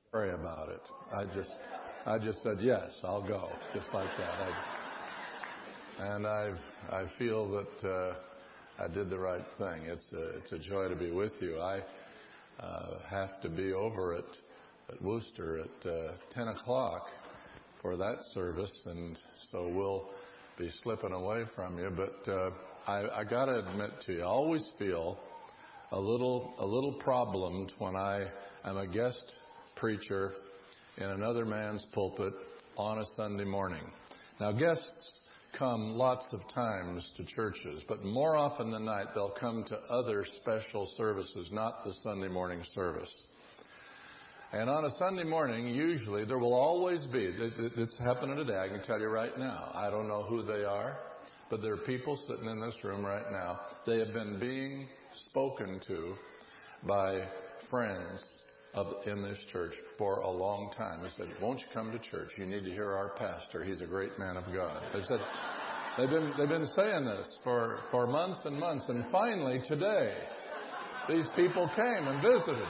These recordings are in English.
pray about it. I just said, yes, I'll go, just like that. And I feel that I did the right thing. It's a joy to be with you. I have to be over at Worcester at 10 o'clock for that service, and so we'll be slipping away from you. But I got to admit to you, I always feel a little problemed when I am a guest preacher in another man's pulpit on a Sunday morning. Now, guests come lots of times to churches, but more often than not, they'll come to other special services, not the Sunday morning service. And on a Sunday morning, usually, there will always be, it's happening today, I can tell you right now. I don't know who they are, but there are people sitting in this room right now. They have been being spoken to by friends in this church for a long time. They said, won't you come to church? You need to hear our pastor. He's a great man of God. They said, they've been saying this for months and months. And finally, today, these people came and visited.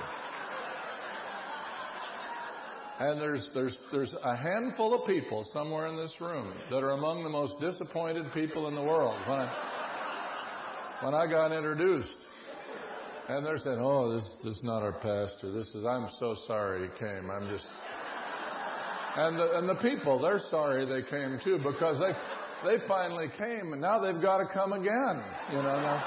And there's a handful of people somewhere in this room that are among the most disappointed people in the world when I got introduced. And they're saying, oh, this is not our pastor. I'm so sorry he came. And the people, they're sorry they came too, because they finally came, and now they've got to come again, now.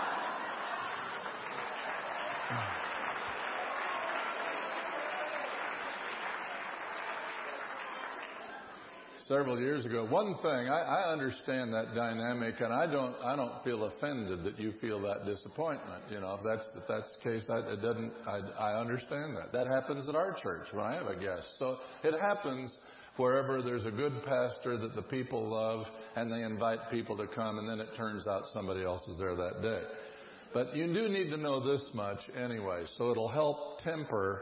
Several years ago, one thing, I understand that dynamic, and I don't feel offended that you feel that disappointment. If that's the case, I understand that. That happens at our church when I have a guest. So it happens wherever there's a good pastor that the people love, and they invite people to come, and then it turns out somebody else is there that day. But you do need to know this much anyway, so it'll help temper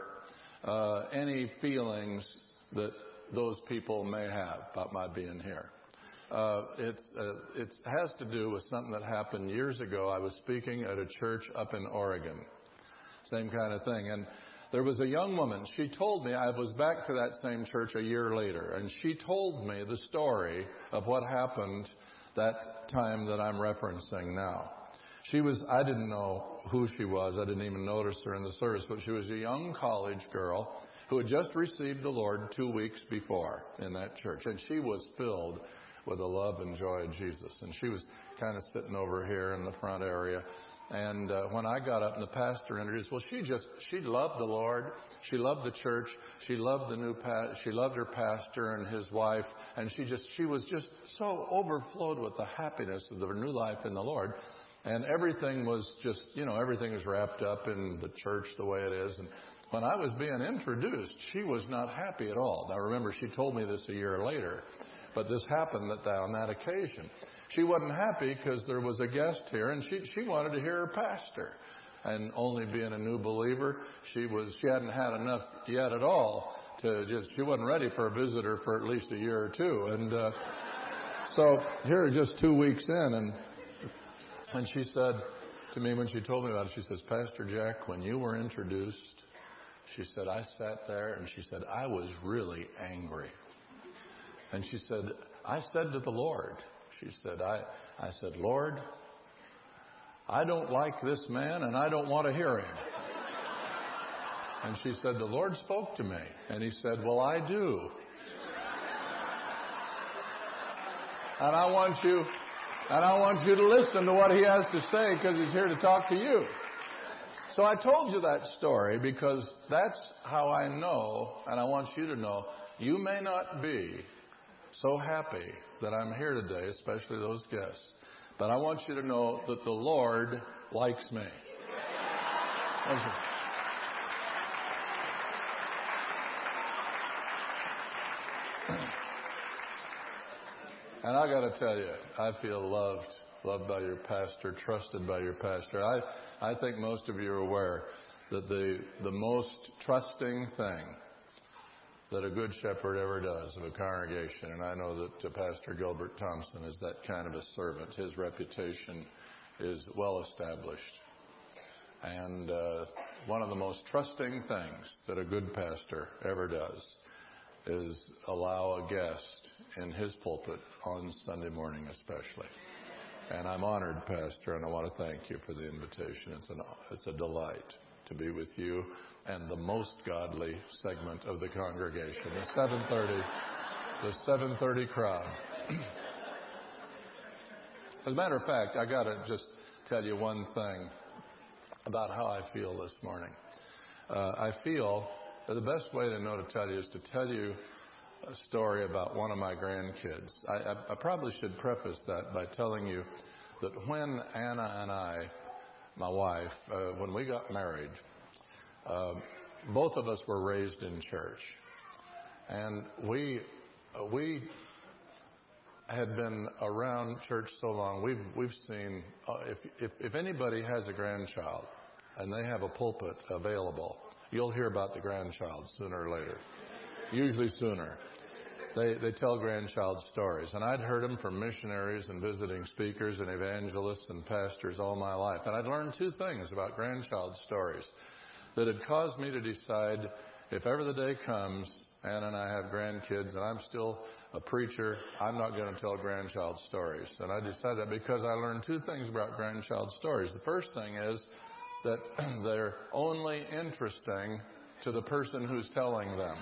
any feelings that those people may have about my being here. It has to do with something that happened years ago. I was speaking at a church up in Oregon. Same kind of thing. And there was a young woman. She told me, I was back to that same church a year later, and she told me the story of what happened that time that I'm referencing now. I didn't know who she was. I didn't even notice her in the service, but she was a young college girl who had just received the Lord 2 weeks before in that church. And she was filled with the love and joy of Jesus. And she was kind of sitting over here in the front area. And when I got up and the pastor introduced, she loved the Lord. She loved the church. She loved she loved her pastor and his wife. And she was just so overflowed with the happiness of her new life in the Lord. And everything was everything was wrapped up in the church the way it is. And when I was being introduced, she was not happy at all. Now, remember, she told me this a year later, but this happened on that occasion. She wasn't happy because there was a guest here, and she wanted to hear her pastor. And only being a new believer, she hadn't had enough yet at all she wasn't ready for a visitor for at least a year or two. And so here, just 2 weeks in, and she said to me when she told me about it, she says, Pastor Jack, when you were introduced, she said, I sat there, and she said, I was really angry. And she said, I said to the Lord, she said, I said, Lord, I don't like this man, and I don't want to hear him. And she said, the Lord spoke to me. And he said, well, I do. And I want you to listen to what he has to say, because he's here to talk to you. So I told you that story because that's how I know, and I want you to know, you may not be so happy that I'm here today, especially those guests, but I want you to know that the Lord likes me. Thank you. And I got to tell you, I feel loved by your pastor, trusted by your pastor. I think most of you are aware that the most trusting thing that a good shepherd ever does of a congregation, and I know that Pastor Gilbert Thompson is that kind of a servant. His reputation is well established. And one of the most trusting things that a good pastor ever does is allow a guest in his pulpit on Sunday morning especially. And I'm honored, Pastor, and I want to thank you for the invitation. It's a delight to be with you and the most godly segment of the congregation, the 7:30 crowd. As a matter of fact, I got to just tell you one thing about how I feel this morning. I feel that the best way to know to tell you is to tell you a story about one of my grandkids. I probably should preface that by telling you that when Anna and I, my wife, when we got married, both of us were raised in church. And we had been around church so long, we've seen, if anybody has a grandchild and they have a pulpit available, you'll hear about the grandchild sooner or later, usually sooner. They tell grandchild stories. And I'd heard them from missionaries and visiting speakers and evangelists and pastors all my life. And I'd learned two things about grandchild stories that had caused me to decide, if ever the day comes, Anna and I have grandkids and I'm still a preacher, I'm not going to tell grandchild stories. And I decided that because I learned two things about grandchild stories. The first thing is that they're only interesting to the person who's telling them.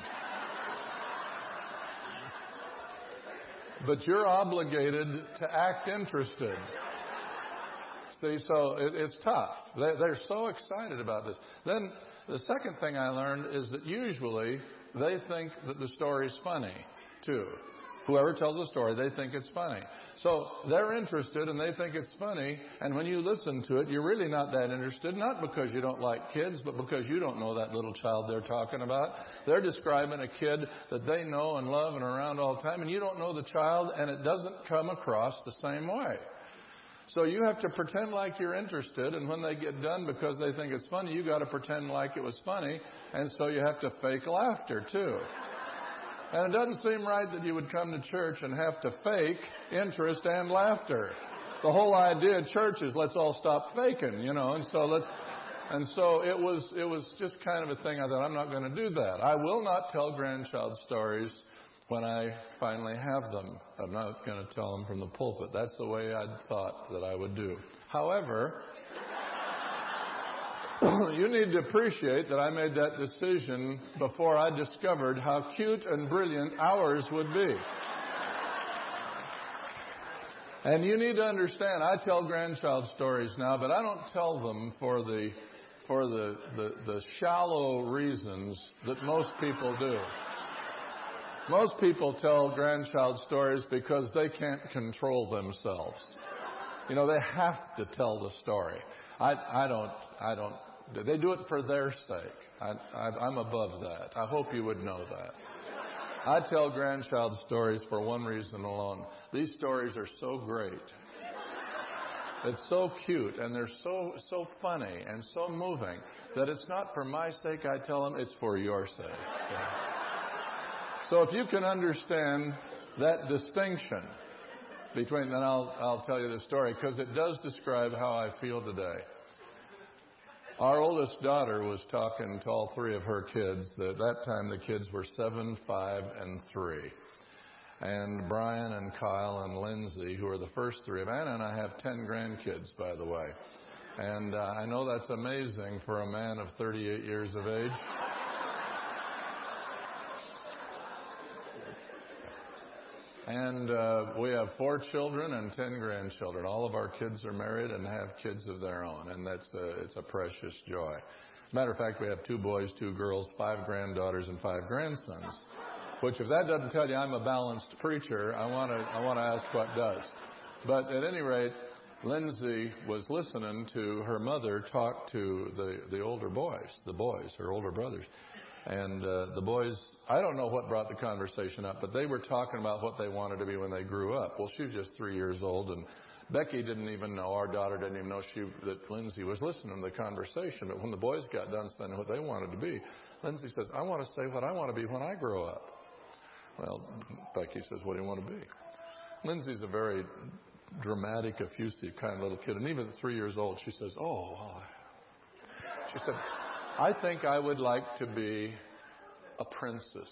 But you're obligated to act interested. See, so it's tough. They're so excited about this. Then the second thing I learned is that usually they think that the story's funny, too. Whoever tells a story, they think it's funny. So they're interested and they think it's funny. And when you listen to it, you're really not that interested, not because you don't like kids, but because you don't know that little child they're talking about. They're describing a kid that they know and love and are around all the time, and you don't know the child, and it doesn't come across the same way. So you have to pretend like you're interested, and when they get done because they think it's funny, you got to pretend like it was funny, and so you have to fake laughter too. And it doesn't seem right that you would come to church and have to fake interest and laughter. The whole idea of church is let's all stop faking, and so it was just kind of a thing. I thought, I'm not going to do that. I will not tell grandchild stories when I finally have them. I'm not going to tell them from the pulpit. That's the way I'd thought that I would do. However, you need to appreciate that I made that decision before I discovered how cute and brilliant ours would be. And you need to understand, I tell grandchild stories now, but I don't tell them for the shallow reasons that most people do. Most people tell grandchild stories because they can't control themselves. They have to tell the story. I don't. They do it for their sake. I'm above that. I hope you would know that. I tell grandchild stories for one reason alone. These stories are so great. It's so cute, and they're so funny and so moving that it's not for my sake I tell them, it's for your sake. Yeah. So if you can understand that distinction between, then I'll tell you the story, because it does describe how I feel today. Our oldest daughter was talking to all three of her kids. At that time, the kids were 7, 5, and 3. And Brian and Kyle and Lindsay, who are the first three of Anna, and I have 10 grandkids, by the way. And I know that's amazing for a man of 38 years of age. And we have 4 children and 10 grandchildren. All of our kids are married and have kids of their own, and it's a precious joy. Matter of fact, we have 2 boys, 2 girls, 5 granddaughters, and 5 grandsons. Which, if that doesn't tell you I'm a balanced preacher, I want to ask what does. But at any rate, Lindsay was listening to her mother talk to the older boys, her older brothers. And the boys, I don't know what brought the conversation up, but they were talking about what they wanted to be when they grew up. Well, she was just 3 years old, and Becky didn't even know, our daughter didn't even know that Lindsay was listening to the conversation. But when the boys got done saying what they wanted to be, Lindsay says, I want to say what I want to be when I grow up. Well, Becky says, what do you want to be? Lindsay's a very dramatic, effusive kind of little kid. And even at 3 years old, she says, she said, I think I would like to be a princess.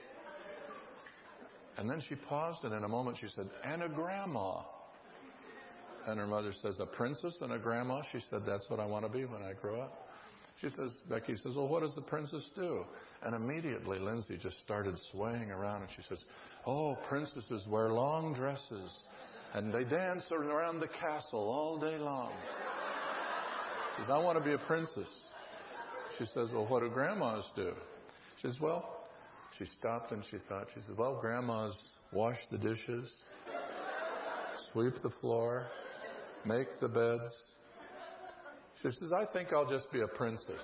And then she paused, and in a moment she said, and a grandma. And her mother says, a princess and a grandma? She said, that's what I want to be when I grow up. Becky says, well, what does the princess do? And immediately Lindsay just started swaying around, and she says, oh, princesses wear long dresses, and they dance around the castle all day long. She says, I want to be a princess. She says, well, what do grandmas do? She says, well, she stopped and she thought. She said, well, grandmas wash the dishes, sweep the floor, make the beds. She says, I think I'll just be a princess.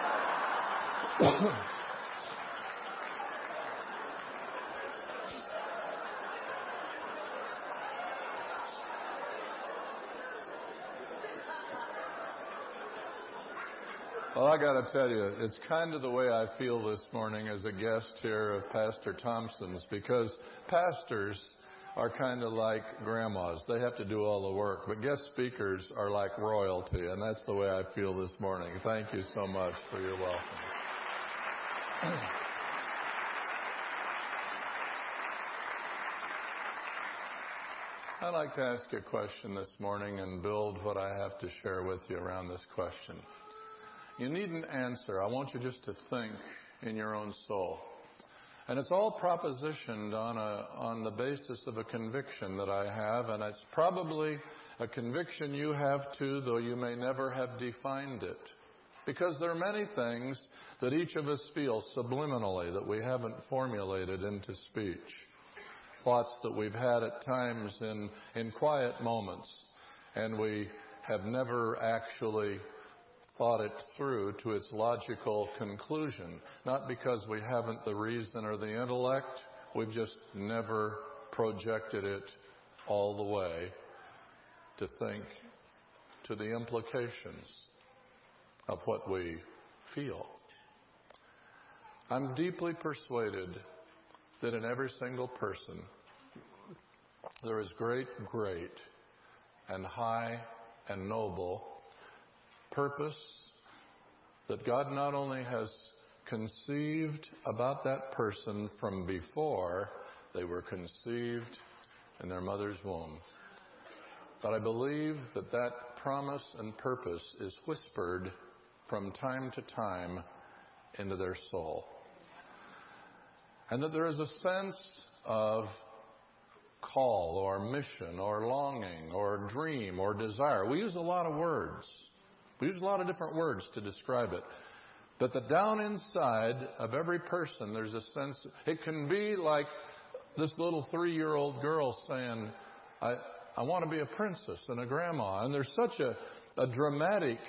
Well, I got to tell you, it's kind of the way I feel this morning as a guest here of Pastor Thompson's, because pastors are kind of like grandmas. They have to do all the work, but guest speakers are like royalty, and that's the way I feel this morning. Thank you so much for your welcome. I'd like to ask you a question this morning and build what I have to share with you around this question. You needn't answer. I want you just to think in your own soul. And it's all propositioned on the basis of a conviction that I have, and it's probably a conviction you have too, though you may never have defined it. Because there are many things that each of us feels subliminally that we haven't formulated into speech. Thoughts that we've had at times in quiet moments, and we have never actually thought it through to its logical conclusion. Not because we haven't the reason or the intellect, we've just never projected it all the way to think to the implications of what we feel. I'm deeply persuaded that in every single person there is great and high and noble purpose that God not only has conceived about that person from before they were conceived in their mother's womb, but I believe that that promise and purpose is whispered from time to time into their soul. And that there is a sense of call or mission or longing or dream or desire. We use a lot of words. We use a lot of different words to describe it. But the down inside of every person, there's a sense, it can be like this little 3-year-old girl saying, I want to be a princess and a grandma. And there's such a dramatic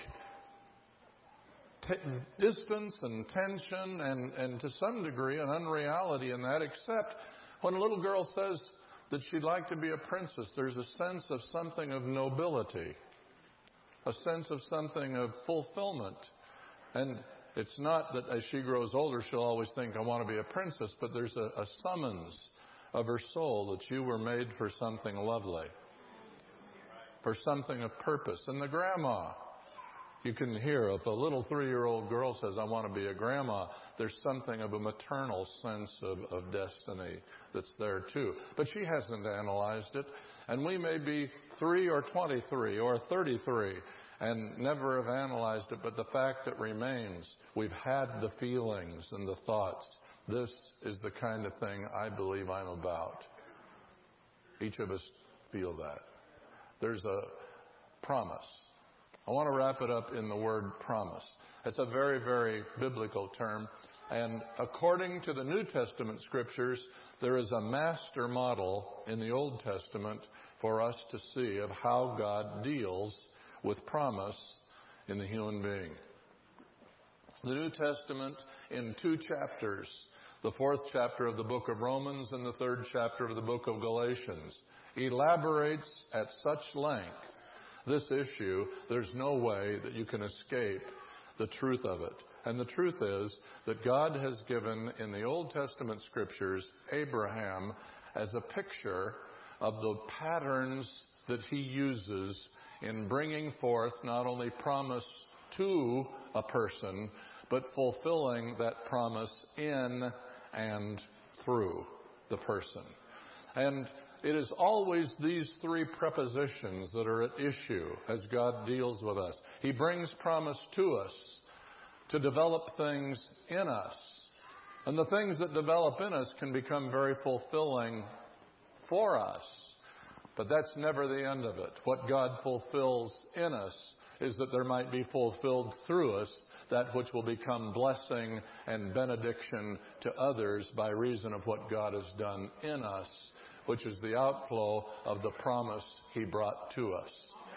distance and tension and to some degree an unreality in that, except when a little girl says that she'd like to be a princess, there's a sense of something of nobility, a sense of something of fulfillment. And it's not that as she grows older she'll always think, I want to be a princess, but there's a summons of her soul that you were made for something lovely, for something of purpose. And the grandma, you can hear if a little 3-year-old girl says, I want to be a grandma, there's something of a maternal sense of destiny that's there too. But she hasn't analyzed it. And we may be 3 or 23 or 33 and never have analyzed it, but the fact that remains, we've had the feelings and the thoughts. This is the kind of thing I believe I'm about. Each of us feel that. There's a promise. I want to wrap it up in the word promise. It's a very, very biblical term. And according to the New Testament scriptures, there is a master model in the Old Testament for us to see of how God deals with promise in the human being. The New Testament in 2 chapters, the 4th chapter of the book of Romans and the 3rd chapter of the book of Galatians, elaborates at such length this issue, there's no way that you can escape the truth of it. And the truth is that God has given in the Old Testament scriptures Abraham as a picture of the patterns that he uses in bringing forth not only promise to a person, but fulfilling that promise in and through the person. And it is always these three prepositions that are at issue as God deals with us. He brings promise to us to develop things in us. And the things that develop in us can become very fulfilling for us. But that's never the end of it. What God fulfills in us is that there might be fulfilled through us that which will become blessing and benediction to others by reason of what God has done in us, which is the outflow of the promise He brought to us.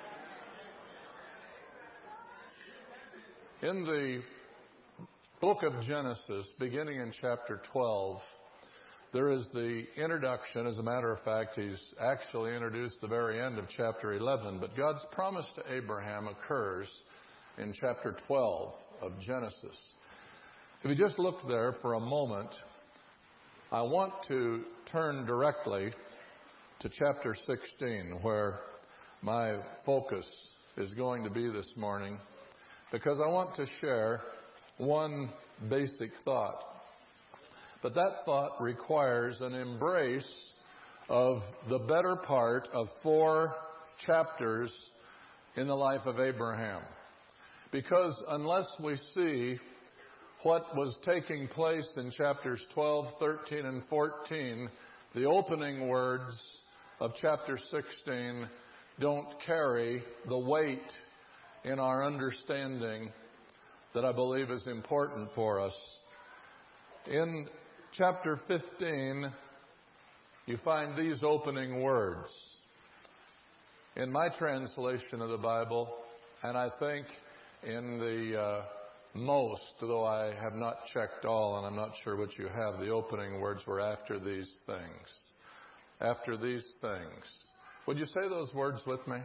In the book of Genesis, beginning in chapter 12, there is the introduction. As a matter of fact, he's actually introduced the very end of chapter 11, but God's promise to Abraham occurs in chapter 12 of Genesis. If you just look there for a moment, I want to turn directly to chapter 16, where my focus is going to be this morning, because I want to share one basic thought. But that thought requires an embrace of the better part of 4 chapters in the life of Abraham. Because unless we see what was taking place in chapters 12, 13, and 14, the opening words of chapter 16 don't carry the weight in our understanding that I believe is important for us. In chapter 15, you find these opening words. In my translation of the Bible, and I think in the most, though I have not checked all and I'm not sure what you have, the opening words were after these things. After these things. Would you say those words with me?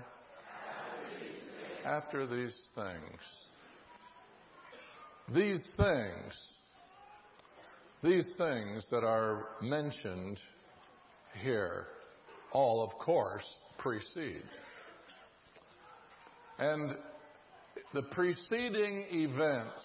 After these things. These things that are mentioned here all, of course, precede. And the preceding events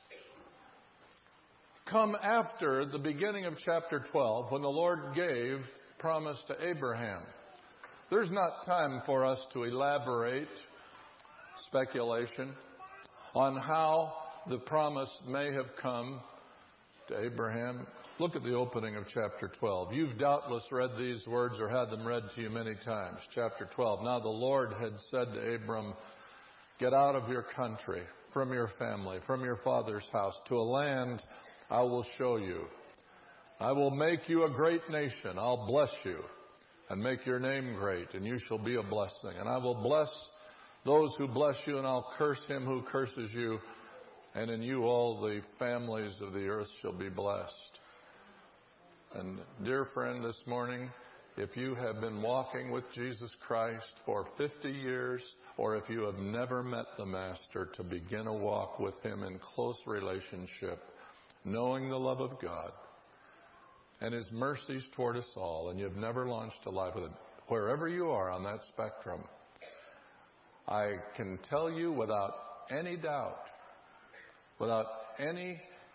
come after the beginning of chapter 12, when the Lord gave promise to Abraham. There's not time for us to elaborate speculation on how the promise may have come to Abraham. Look at the opening of chapter 12. You've doubtless read these words or had them read to you many times. Chapter 12. Now the Lord had said to Abram, "Get out of your country, from your family, from your father's house, to a land I will show you. I will make you a great nation. I'll bless you and make your name great, and you shall be a blessing. And I will bless those who bless you, and I'll curse him who curses you. And in you all the families of the earth shall be blessed." And dear friend, this morning, if you have been walking with Jesus Christ for 50 years, or if you have never met the Master, to begin a walk with Him in close relationship, knowing the love of God and His mercies toward us all, and you've never launched a life with Him, wherever you are on that spectrum, I can tell you without any doubt, without any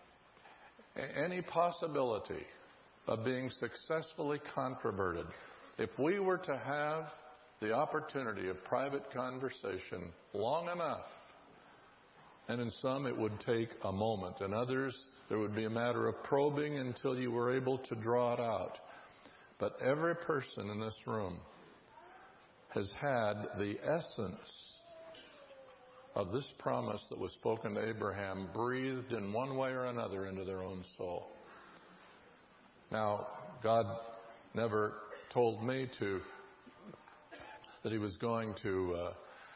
possibility of being successfully controverted, if we were to have the opportunity of private conversation long enough, and in some it would take a moment, and others there would be a matter of probing until you were able to draw it out. But every person in this room has had the essence of this promise that was spoken to Abraham breathed in one way or another into their own soul. Now, God never told me that He was going to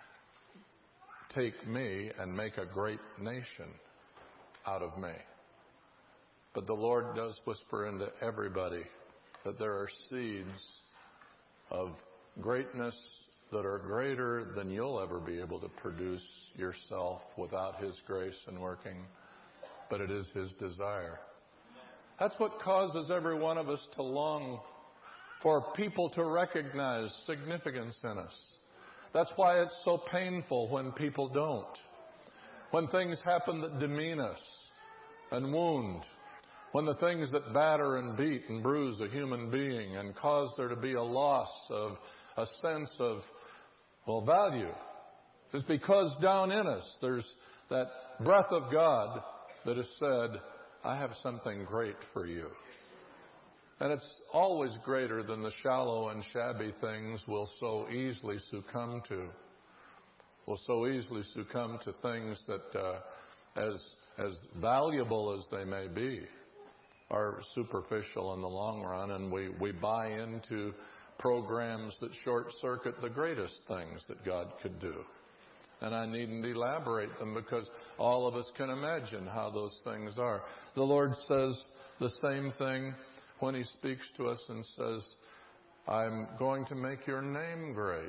take me and make a great nation out of me. But the Lord does whisper into everybody that there are seeds of greatness that are greater than you'll ever be able to produce yourself without His grace and working. But it is His desire. That's what causes every one of us to long for people to recognize significance in us. That's why it's so painful when people don't. When things happen that demean us. and wound, when the things that batter and beat and bruise a human being and cause there to be a loss of a sense of, value, is because down in us there's that breath of God that has said, I have something great for you. And it's always greater than the shallow and shabby things we'll so easily succumb to. We'll so easily succumb to things that, as valuable as they may be, are superficial in the long run, and we buy into programs that short-circuit the greatest things that God could do. And I needn't elaborate them because all of us can imagine how those things are. The Lord says the same thing when He speaks to us and says, I'm going to make your name great.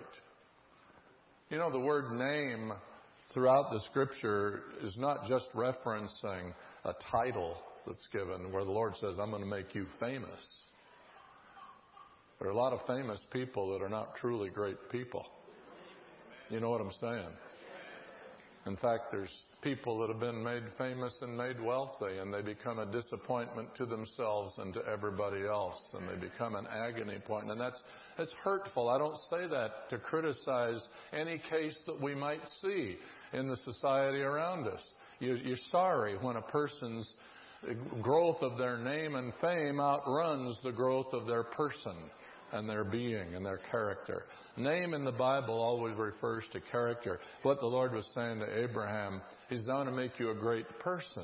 You know, the word name throughout the Scripture is not just referencing a title that's given where the Lord says, I'm going to make you famous. There are a lot of famous people that are not truly great people. You know what I'm saying? In fact, there's people that have been made famous and made wealthy, and they become a disappointment to themselves and to everybody else, and they become an agony point. And that's hurtful. I don't say that to criticize any case that we might see in the society around us. You're sorry when a person's growth of their name and fame outruns the growth of their person and their being and their character. Name in the Bible always refers to character. What the Lord was saying to Abraham, He's going to make you a great person.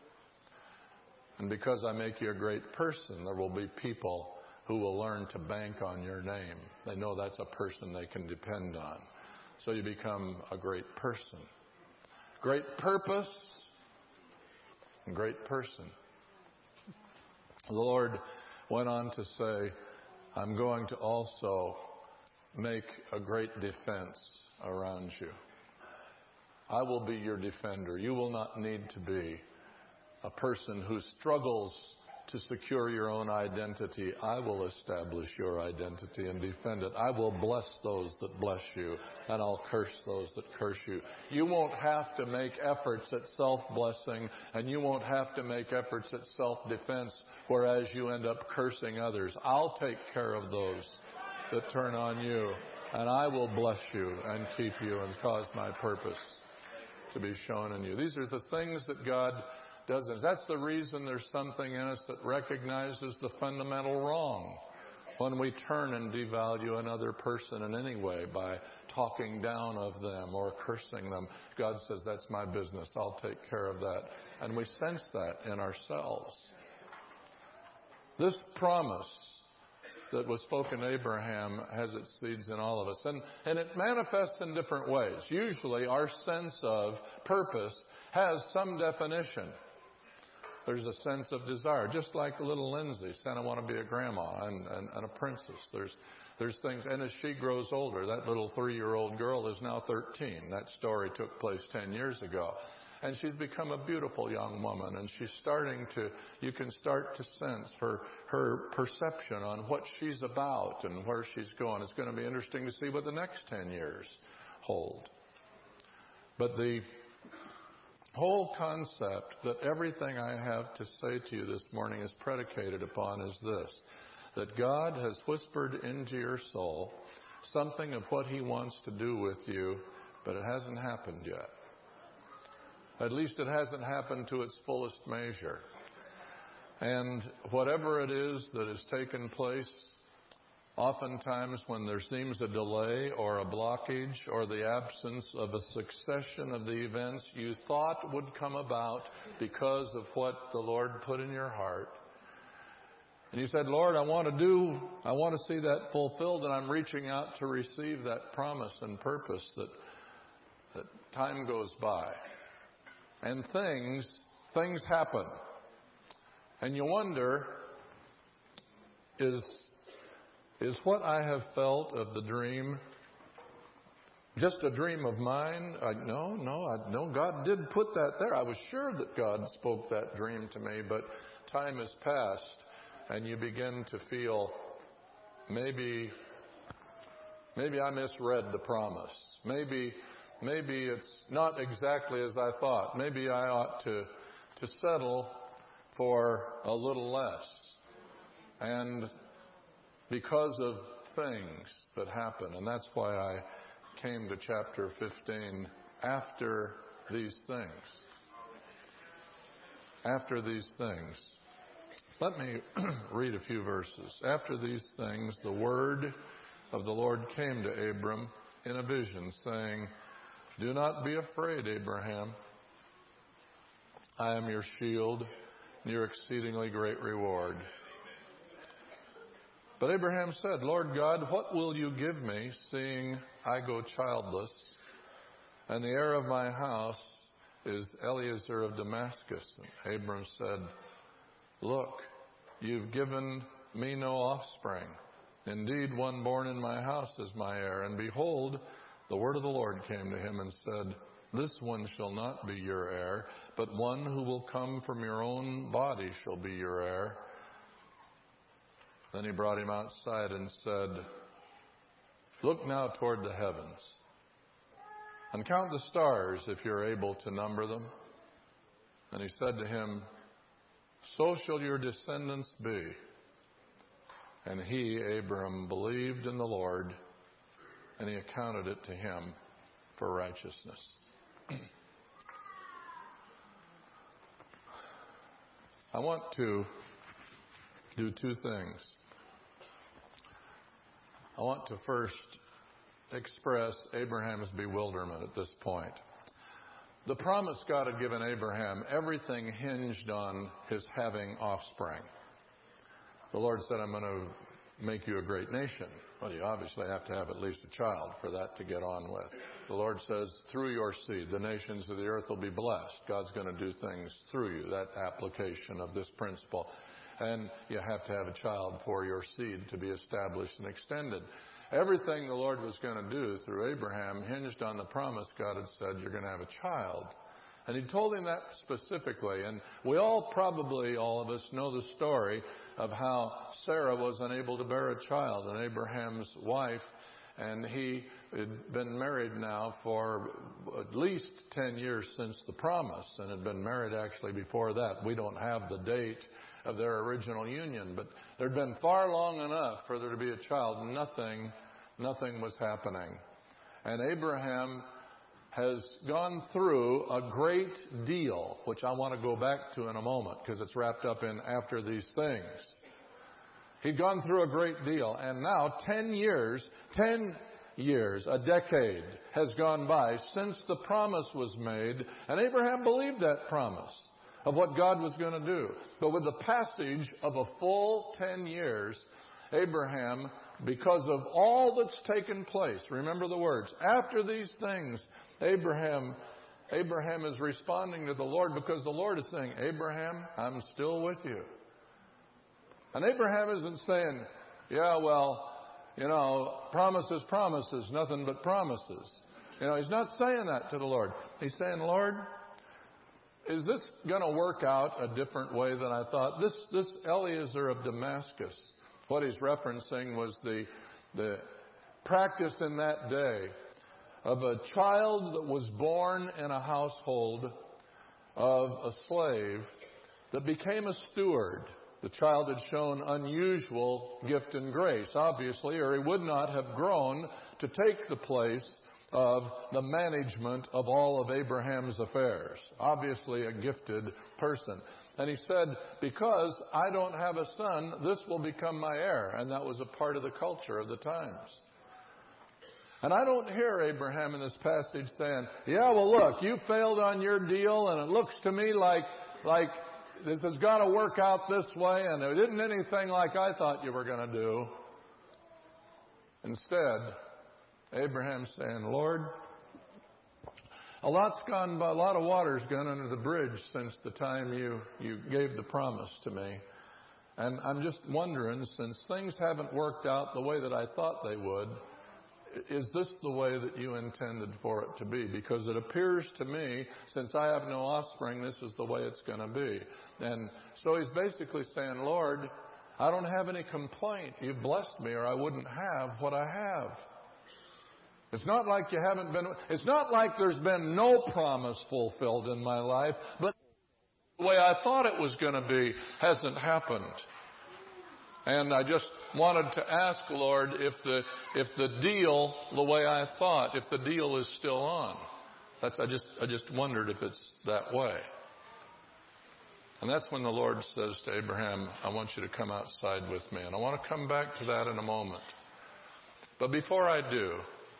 And because I make you a great person, there will be people who will learn to bank on your name. They know that's a person they can depend on. So you become a great person. Great purpose and great person. The Lord went on to say, I'm going to also make a great defense around you. I will be your defender. You will not need to be a person who struggles to secure your own identity. I will establish your identity and defend it. I will bless those that bless you, and I'll curse those that curse you. You won't have to make efforts at self-blessing, and you won't have to make efforts at self-defense, whereas you end up cursing others. I'll take care of those that turn on you, and I will bless you and keep you and cause my purpose to be shown in you. These are the things that God does. That's the reason there's something in us that recognizes the fundamental wrong. When we turn and devalue another person in any way by talking down of them or cursing them, God says, that's my business. I'll take care of that. And we sense that in ourselves. This promise that was spoken to Abraham has its seeds in all of us. And it manifests in different ways. Usually our sense of purpose has some definition. There's a sense of desire, just like little Lindsay said, I want to be a grandma and a princess. There's things, and as she grows older, that little 3-year-old girl is now 13. That story took place 10 years ago. And she's become a beautiful young woman, and she's you can start to sense her perception on what she's about and where she's going. It's going to be interesting to see what the next 10 years hold. But the whole concept that everything I have to say to you this morning is predicated upon is this, that God has whispered into your soul something of what He wants to do with you, but it hasn't happened yet. At least it hasn't happened to its fullest measure. And whatever it is that has taken place, oftentimes when there seems a delay or a blockage or the absence of a succession of the events you thought would come about because of what the Lord put in your heart, and you said, Lord, I want to see that fulfilled, and I'm reaching out to receive that promise and purpose, that time goes by. And things happen. And you wonder, is what I have felt of the dream just a dream of mine? No, God did put that there. I was sure that God spoke that dream to me, but time has passed, and you begin to feel, maybe I misread the promise. Maybe it's not exactly as I thought. Maybe I ought to settle for a little less. And because of things that happen. And that's why I came to chapter 15, after these things. After these things. Let me read a few verses. After these things, the word of the Lord came to Abram in a vision, saying, "Do not be afraid, Abraham. I am your shield and your exceedingly great reward." But Abraham said, "Lord God, what will you give me, seeing I go childless, and the heir of my house is Eliezer of Damascus?" And Abram said, "Look, you've given me no offspring. Indeed, one born in my house is my heir." And behold, the word of the Lord came to him and said, "This one shall not be your heir, but one who will come from your own body shall be your heir." Then he brought him outside and said, "Look now toward the heavens, and count the stars if you're able to number them." And he said to him, "So shall your descendants be." And he, Abram, believed in the Lord, and he accounted it to him for righteousness. I want to do two things. I want to first express Abraham's bewilderment at this point. The promise God had given Abraham, everything hinged on his having offspring. The Lord said, "I'm going to make you a great nation." Well, you obviously have to have at least a child for that to get on with. The Lord says, "Through your seed, the nations of the earth will be blessed." God's going to do things through you, that application of this principle. And you have to have a child for your seed to be established and extended. Everything the Lord was going to do through Abraham hinged on the promise God had said, "You're going to have a child." And he told him that specifically. And we all probably, all of us, know the story of how Sarah was unable to bear a child, and Abraham's wife, and he had been married now for at least 10 years since the promise, and had been married actually before that. We don't have the date of their original union, but there'd been far long enough for there to be a child, and nothing was happening. And Abraham has gone through a great deal, which I want to go back to in a moment, because it's wrapped up in after these things. He'd gone through a great deal, and now 10 years, a decade has gone by since the promise was made, and Abraham believed that promise of what God was going to do. But with the passage of a full 10 years, Abraham, because of all that's taken place, remember the words, after these things, Abraham is responding to the Lord, because the Lord is saying, "Abraham, I'm still with you." And Abraham isn't saying, "Yeah, well, promises, nothing but promises." He's not saying that to the Lord. He's saying, "Lord, is this going to work out a different way than I thought?" This Eliezer of Damascus, what he's referencing was the practice in that day of a child that was born in a household of a slave that became a steward. The child had shown unusual gift and grace, obviously, or he would not have grown to take the place of the management of all of Abraham's affairs. Obviously a gifted person. And he said, "Because I don't have a son, this will become my heir." And that was a part of the culture of the times. And I don't hear Abraham in this passage saying, "Yeah, well, look, you failed on your deal, and it looks to me like this has got to work out this way, and it isn't anything like I thought you were going to do." Instead, Abraham's saying, "Lord, a lot's gone by, a lot of water's gone under the bridge since the time you gave the promise to me. And I'm just wondering, since things haven't worked out the way that I thought they would, is this the way that you intended for it to be? Because it appears to me, since I have no offspring, this is the way it's going to be." And so he's basically saying, "Lord, I don't have any complaint. You blessed me, or I wouldn't have what I have. It's not like it's not like there's been no promise fulfilled in my life, but The way I thought it was going to be hasn't happened. And I just wanted to ask, Lord, if the deal, the way I thought, if the deal is still on. I just wondered if it's that way. And that's when the Lord says to Abraham, I want you to come outside with me. And I want to come back to that in a moment. But before I do,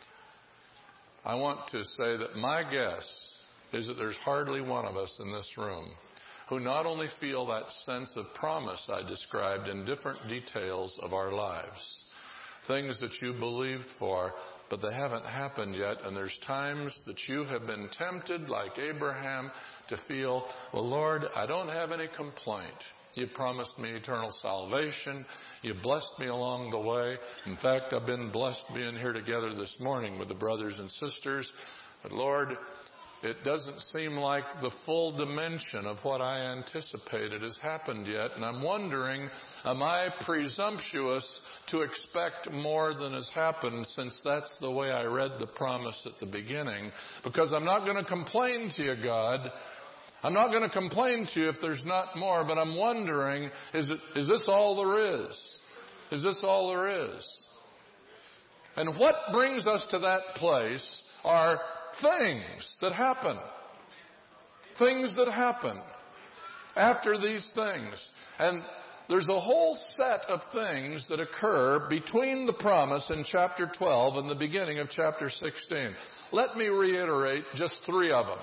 I want to say that my guess is that there's hardly one of us in this room who not only feel that sense of promise I described in different details of our lives, things that you believed for, but they haven't happened yet, and there's times that you have been tempted, like Abraham, to feel, well, Lord, I don't have any complaint. You promised me eternal salvation. You blessed me along the way. In fact, I've been blessed being here together this morning with the brothers and sisters. But Lord, it doesn't seem like the full dimension of what I anticipated has happened yet. And I'm wondering, am I presumptuous to expect more than has happened, since that's the way I read the promise at the beginning? Because I'm not going to complain to you, God. I'm not going to complain to you if there's not more, but I'm wondering, is this all there is? Is this all there is? And what brings us to that place are things that happen. Things that happen after these things. And there's a whole set of things that occur between the promise in chapter 12 and the beginning of chapter 16. Let me reiterate just 3 of them.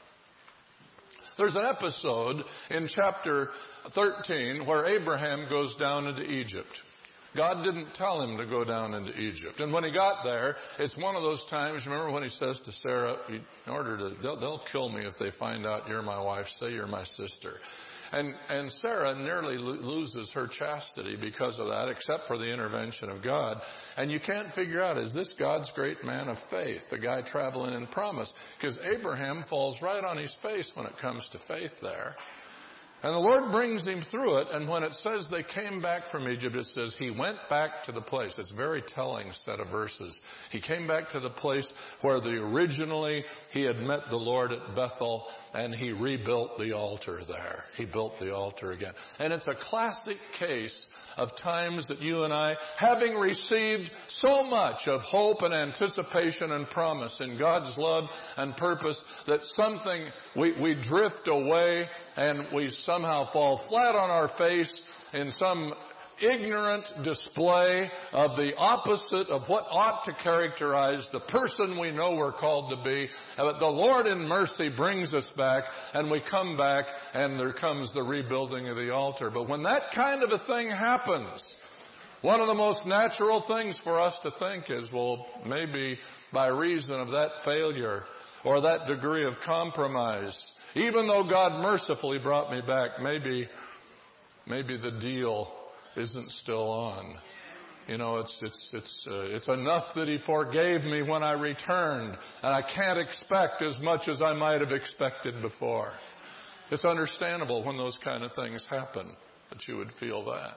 There's an episode in chapter 13 where Abraham goes down into Egypt. God didn't tell him to go down into Egypt. And when he got there, it's one of those times, remember when he says to Sarah, they'll kill me if they find out you're my wife, say you're my sister. And Sarah nearly loses her chastity because of that, except for the intervention of God. And you can't figure out, is this God's great man of faith, the guy traveling in promise? Because Abraham falls right on his face when it comes to faith there. And the Lord brings him through it, and when it says they came back from Egypt, it says he went back to the place. It's a very telling set of verses. He came back to the place where originally he had met the Lord at Bethel, and he rebuilt the altar there. He built the altar again. And it's a classic case of times that you and I, having received so much of hope and anticipation and promise in God's love and purpose, that something, we drift away and we somehow fall flat on our face in some ignorant display of the opposite of what ought to characterize the person we know we're called to be. But the Lord in mercy brings us back, and we come back, and there comes the rebuilding of the altar. But when that kind of a thing happens, one of the most natural things for us to think is, well, maybe by reason of that failure or that degree of compromise, even though God mercifully brought me back, maybe the deal isn't still on. You know, it's enough that he forgave me when I returned, and I can't expect as much as I might have expected before. It's understandable when those kind of things happen that you would feel that.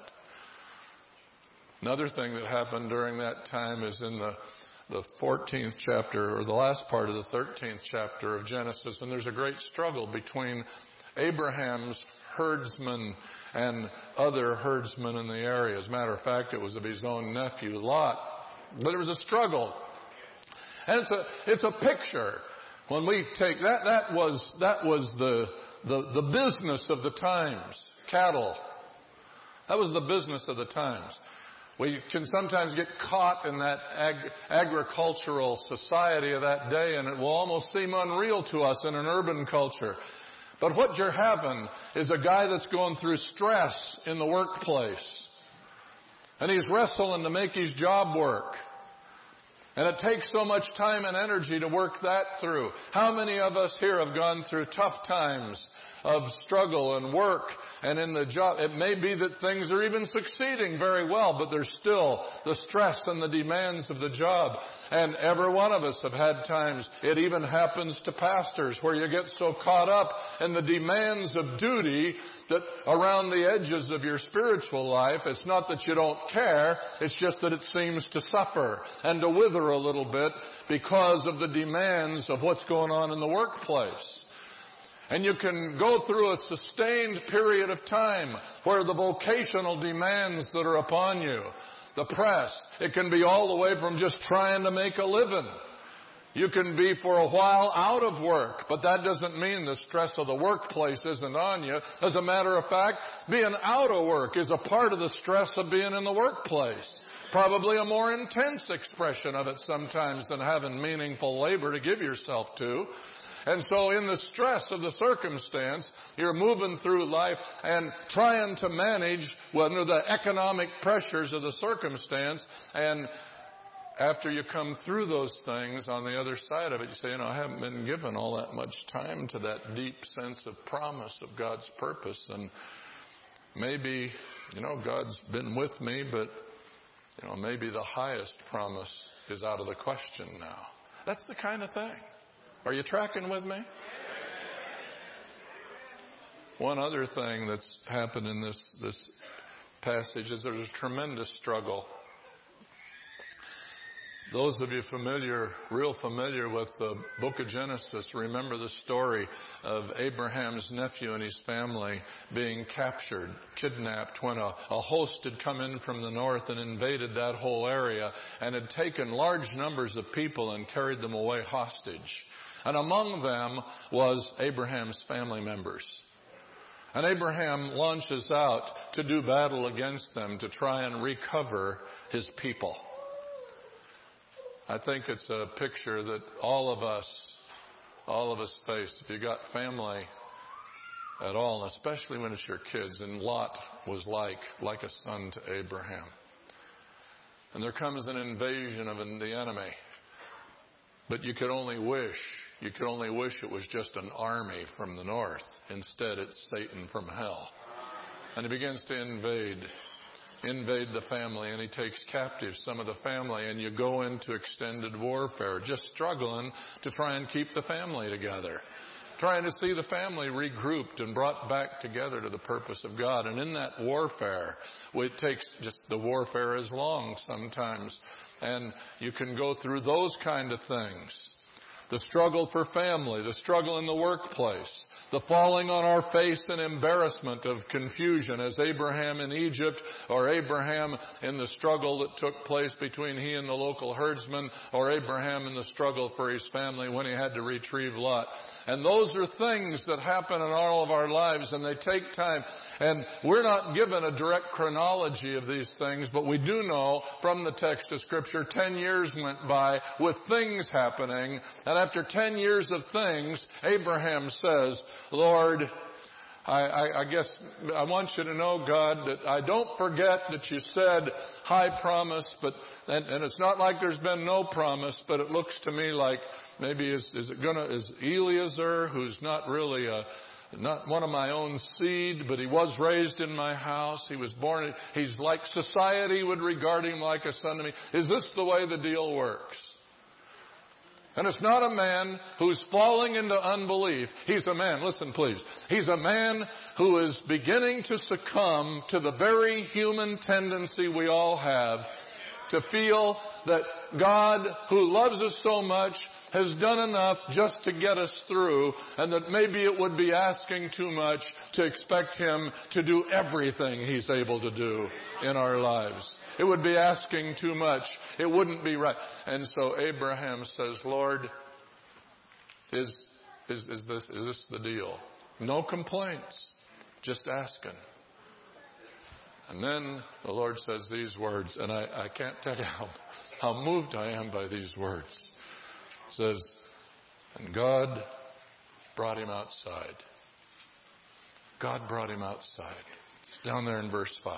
Another thing that happened during that time is in the 14th chapter, or the last part of the 13th chapter of Genesis, and there's a great struggle between Abraham's herdsmen and other herdsmen in the area. As a matter of fact, it was of his own nephew, Lot. But it was a struggle. And it's a picture. When we take that was the business of the times. Cattle. That was the business of the times. We can sometimes get caught in that agricultural society of that day, and it will almost seem unreal to us in an urban culture. But what you're having is a guy that's going through stress in the workplace. And he's wrestling to make his job work. And it takes so much time and energy to work that through. How many of us here have gone through tough times of struggle and work and in the job? It may be that things are even succeeding very well, but there's still the stress and the demands of the job. And every one of us have had times, it even happens to pastors, where you get so caught up in the demands of duty that around the edges of your spiritual life, it's not that you don't care, it's just that it seems to suffer and to wither a little bit because of the demands of what's going on in the workplace. And you can go through a sustained period of time where the vocational demands that are upon you, the press, it can be all the way from just trying to make a living. You can be for a while out of work, but that doesn't mean the stress of the workplace isn't on you. As a matter of fact, being out of work is a part of the stress of being in the workplace. Probably a more intense expression of it sometimes than having meaningful labor to give yourself to. And so in the stress of the circumstance, you're moving through life and trying to manage under the economic pressures of the circumstance. And after you come through those things, on the other side of it, you say, I haven't been given all that much time to that deep sense of promise of God's purpose. And maybe, God's been with me, but, maybe the highest promise is out of the question now. That's the kind of thing. Are you tracking with me? One other thing that's happened in this passage is there's a tremendous struggle. Those of you real familiar with the book of Genesis, remember the story of Abraham's nephew and his family being captured, kidnapped, when a host had come in from the north and invaded that whole area and had taken large numbers of people and carried them away hostage. And among them was Abraham's family members. And Abraham launches out to do battle against them to try and recover his people. I think it's a picture that all of us face. If you got family at all, and especially when it's your kids, and Lot was like a son to Abraham. And there comes an invasion of the enemy. But you could only wish it was just an army from the north. Instead, it's Satan from hell. And he begins to invade the family, and he takes captive some of the family, and you go into extended warfare, just struggling to try and keep the family together, trying to see the family regrouped and brought back together to the purpose of God. And in that warfare, it takes just the warfare is long sometimes, and you can go through those kind of things. The struggle for family, the struggle in the workplace, the falling on our face in embarrassment of confusion as Abraham in Egypt, or Abraham in the struggle that took place between he and the local herdsman, or Abraham in the struggle for his family when he had to retrieve Lot. And those are things that happen in all of our lives, and they take time. And we're not given a direct chronology of these things, but we do know from the text of Scripture 10 years went by with things happening. And after 10 years of things, Abraham says, Lord, I guess I want you to know, God, that I don't forget that you said high promise, and it's not like there's been no promise, but it looks to me like maybe is Eliezer, who's not really not one of my own seed, but he was raised in my house. He was born. He's like society would regard him like a son to me. Is this the way the deal works? And it's not a man who's falling into unbelief. He's a man, listen please, he's a man who is beginning to succumb to the very human tendency we all have to feel that God, who loves us so much, has done enough just to get us through, and that maybe it would be asking too much to expect Him to do everything He's able to do in our lives. It would be asking too much. It wouldn't be right. And so Abraham says, Lord, is this the deal? No complaints, just asking. And then the Lord says these words, and I can't tell you how moved I am by these words. It says, and God brought him outside. God brought him outside. It's down there in verse 5.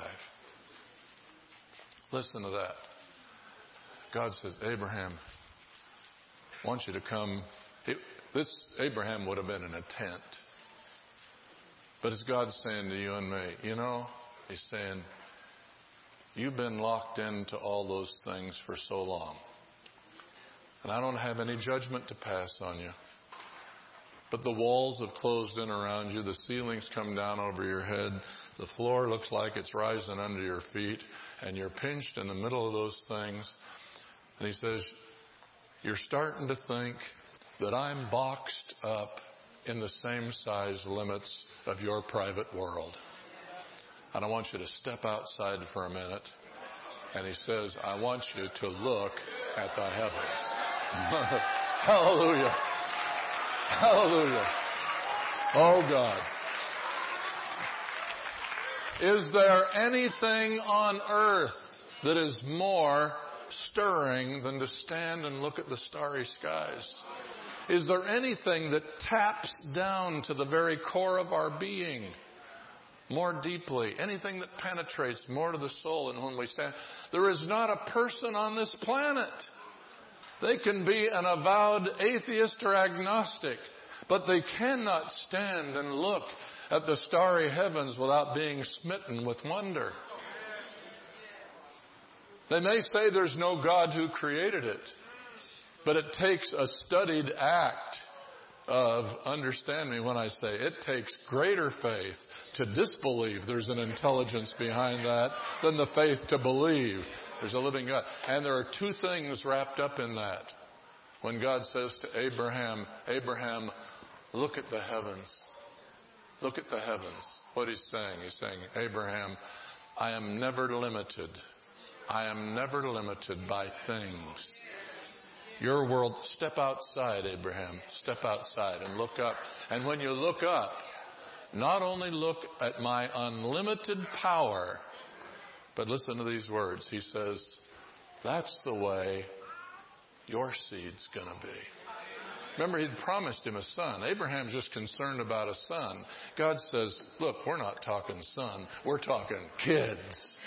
Listen to that. God says, Abraham, I want you to come. This Abraham would have been in a tent. But it's God saying to you and me, He's saying, you've been locked into all those things for so long. And I don't have any judgment to pass on you. But the walls have closed in around you. The ceilings come down over your head. The floor looks like it's rising under your feet. And you're pinched in the middle of those things. And He says, you're starting to think that I'm boxed up in the same size limits of your private world. And I want you to step outside for a minute. And he says, I want you to look at the heavens. Hallelujah. Hallelujah. Oh God. Is there anything on earth that is more stirring than to stand and look at the starry skies? Is there anything that taps down to the very core of our being more deeply? Anything that penetrates more to the soul? And when we stand, there is not a person on this planet. They can be an avowed atheist or agnostic, but they cannot stand and look at the starry heavens without being smitten with wonder. They may say there's no God who created it, but it takes a studied act of, understand me when I say, it takes greater faith to disbelieve there's an intelligence behind that than the faith to believe there's a living God. And there are two things wrapped up in that. When God says to Abraham, Abraham, look at the heavens. Look at the heavens. What he's saying, Abraham, I am never limited. I am never limited by things. Your world, step outside, Abraham. Step outside and look up. And when you look up, not only look at my unlimited power, but listen to these words. He says, that's the way your seed's going to be. Remember, he'd promised him a son. Abraham's just concerned about a son. God says, look, we're not talking son. We're talking kids.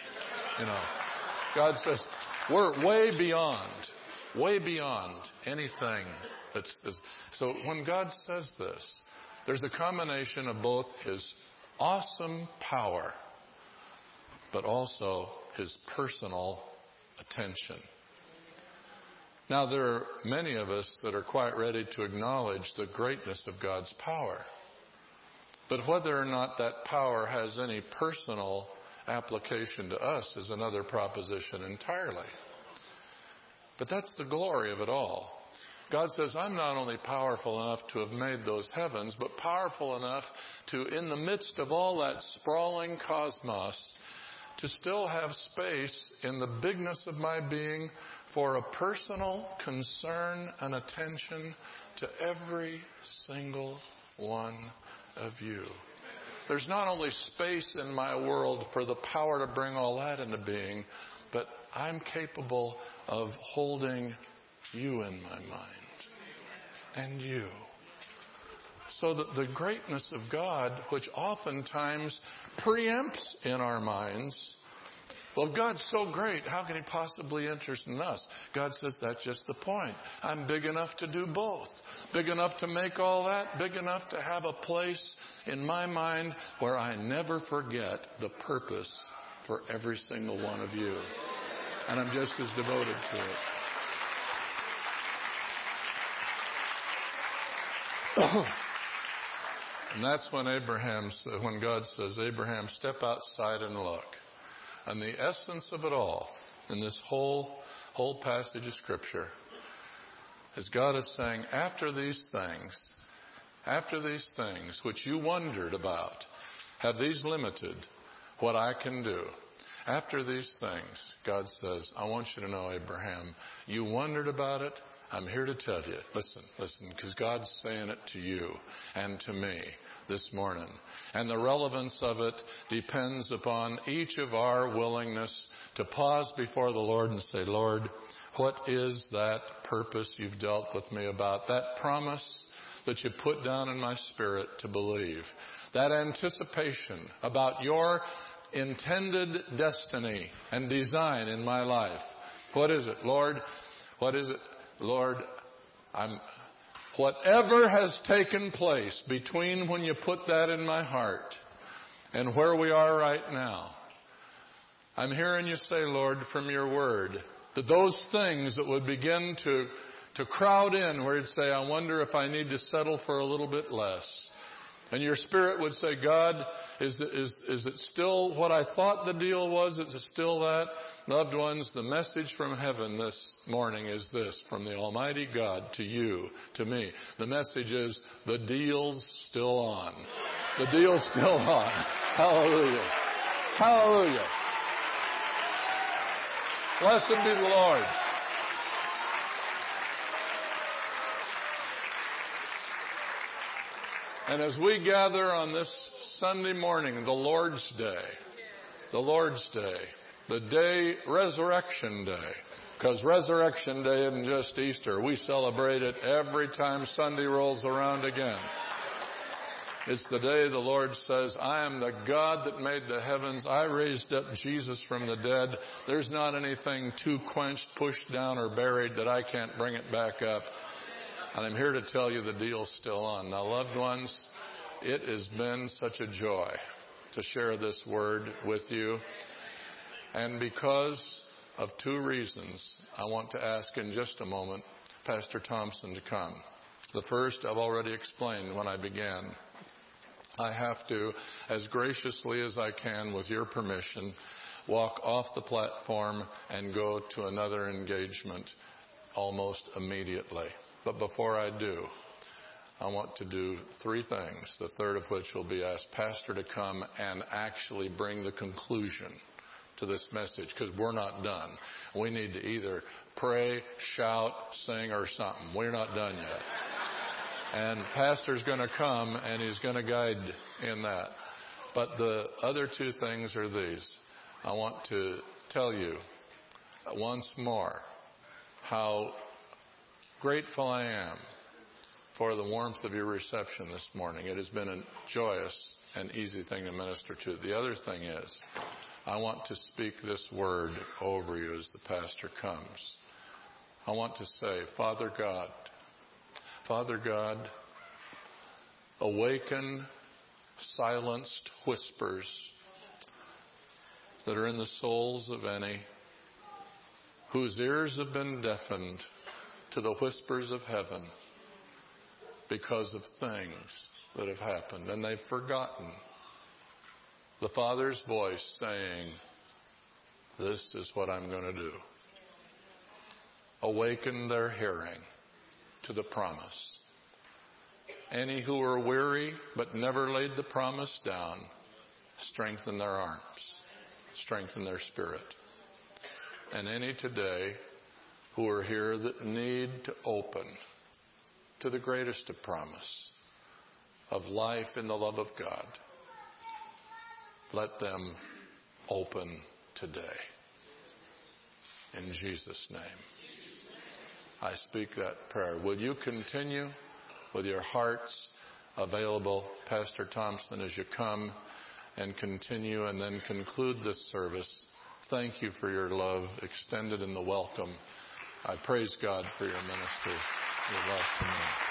God says, we're way beyond anything that's. So when God says this, there's a combination of both his awesome power, but also his personal attention. Now, there are many of us that are quite ready to acknowledge the greatness of God's power. But whether or not that power has any personal application to us is another proposition entirely. But that's the glory of it all. God says, I'm not only powerful enough to have made those heavens, but powerful enough to, in the midst of all that sprawling cosmos, to still have space in the bigness of my being for a personal concern and attention to every single one of you. There's not only space in my world for the power to bring all that into being, but I'm capable of holding you in my mind. And you. So that the greatness of God, which oftentimes preempts in our minds, well, if God's so great, how can he possibly interest in us? God says, that's just the point. I'm big enough to do both. Big enough to make all that. Big enough to have a place in my mind where I never forget the purpose for every single one of you. And I'm just as devoted to it. And that's when God says, Abraham, step outside and look. And the essence of it all, in this whole passage of Scripture, is God is saying, after these things which you wondered about, have these limited what I can do? After these things, God says, I want you to know, Abraham, you wondered about it. I'm here to tell you. Listen, because God's saying it to you and to me this morning. And the relevance of it depends upon each of our willingness to pause before the Lord and say, Lord, what is that purpose you've dealt with me about? That promise that you put down in my spirit to believe. That anticipation about your intended destiny and design in my life. What is it, Lord? What is it? Lord, whatever has taken place between when you put that in my heart and where we are right now, I'm hearing you say, Lord, from your word, that those things that would begin to crowd in, where you'd say, I wonder if I need to settle for a little bit less. And your spirit would say, God, is it still what I thought the deal was? Is it still that? Loved ones, the message from heaven this morning is this, from the Almighty God to you, to me. The message is, the deal's still on. The deal's still on. Hallelujah. Hallelujah. Blessed be the Lord. And as we gather on this Sunday morning, the Lord's Day, the day, Resurrection Day, because Resurrection Day isn't just Easter. We celebrate it every time Sunday rolls around again. It's the day the Lord says, I am the God that made the heavens. I raised up Jesus from the dead. There's not anything too quenched, pushed down, or buried that I can't bring it back up. And I'm here to tell you the deal's still on. Now, loved ones, it has been such a joy to share this word with you. And because of two reasons, I want to ask in just a moment Pastor Thompson to come. The first I've already explained when I began. I have to, as graciously as I can, with your permission, walk off the platform and go to another engagement almost immediately. But before I do, I want to do three things, the third of which will be ask Pastor to come and actually bring the conclusion to this message, because we're not done. We need to either pray, shout, sing, or something. We're not done yet. And Pastor's going to come, and he's going to guide in that. But the other two things are these. I want to tell you once more how grateful I am for the warmth of your reception this morning. It has been a joyous and easy thing to minister to. The other thing is, I want to speak this word over you as the pastor comes. I want to say, Father God, awaken silenced whispers that are in the souls of any whose ears have been deafened to the whispers of heaven because of things that have happened, and they've forgotten the Father's voice saying, this is what I'm going to do. Awaken their hearing to the promise. Any who are weary but never laid the promise down, strengthen their arms, strengthen their spirit. And any today who are here that need to open to the greatest of promise of life in the love of God, let them open today. In Jesus' name, I speak that prayer. Will you continue with your hearts available, Pastor Thompson, as you come and continue and then conclude this service? Thank you for your love extended in the welcome. I praise God for your ministry, your love to me.